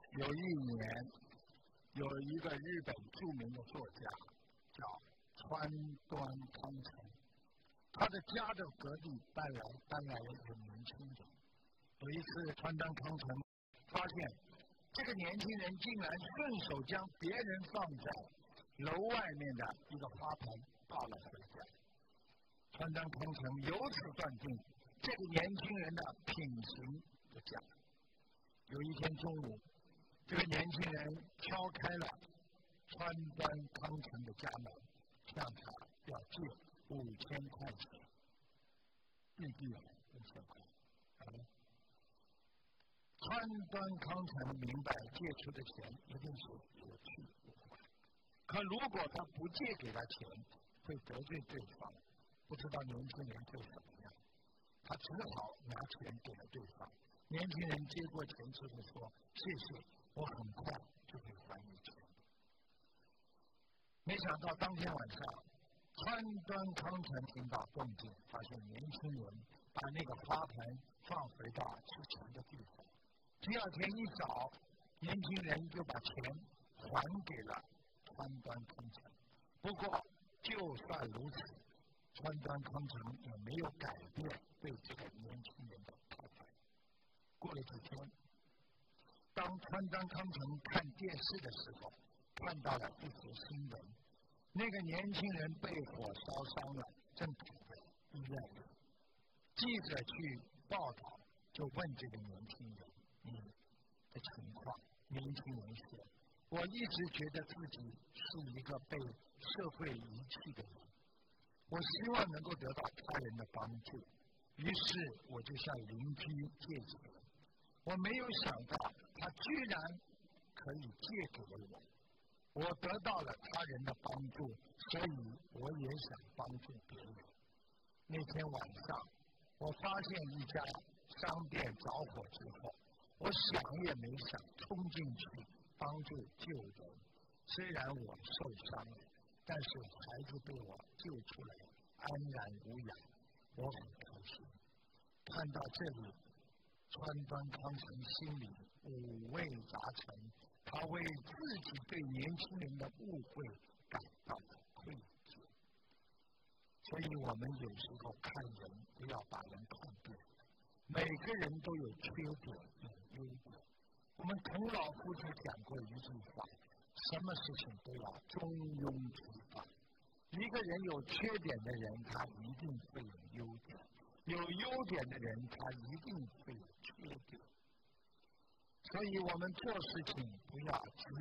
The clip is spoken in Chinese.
有一年，有一个日本著名的作家叫川端康成，他的家的隔壁搬来了一个年轻人。有一次，川端康成发现这个年轻人竟然顺手将别人放在楼外面的一个花盆抱了回家。川端康成由此断定这个年轻人的品行不佳。有一天中午，这个年轻人敲开了川端康成的家门，向他要借5000块钱，日币5000块。川端康成明白借出的钱一定是有去无回，可如果他不借给他钱，会得罪对方，不知道年轻人会怎么样。他只好拿钱给了对方。年轻人接过钱之后说：“谢谢，我很快就会还你钱。”没想到当天晚上，川端康成听到动静，发现年轻人把那个花盆放回到之前的地方。第二天一早，年轻人就把钱还给了川端康成。不过，就算如此，川端康成也没有改变对这个年轻人的看法。过了几天，当川端康成看电视的时候，看到了一则新闻：那个年轻人被火烧伤了，正躺在医院里。记者去报道，就问这个年轻人：“你的情况？”年轻人说：“我一直觉得自己是一个被社会遗弃的人，我希望能够得到他人的帮助，于是我就向邻居借钱。我没有想到他居然可以借给了我，我得到了他人的帮助，所以我也想帮助别人。那天晚上，我发现一家商店着火之后，我想也没想，冲进去帮助救人。虽然我受伤了，但是孩子被我救出来，安然无恙，我很开心。”看到这里，川端康成心里五味杂陈，他为自己对年轻人的误会感到了愧疚。所以我们有时候看人不要把人看扁，每个人都有缺点有优点。我们孔老夫子讲过一句话：什么事情都要中庸之道。一个人有缺点的人，他一定会有优点；有优点的人，他一定会有缺点。所以我们做事情不要只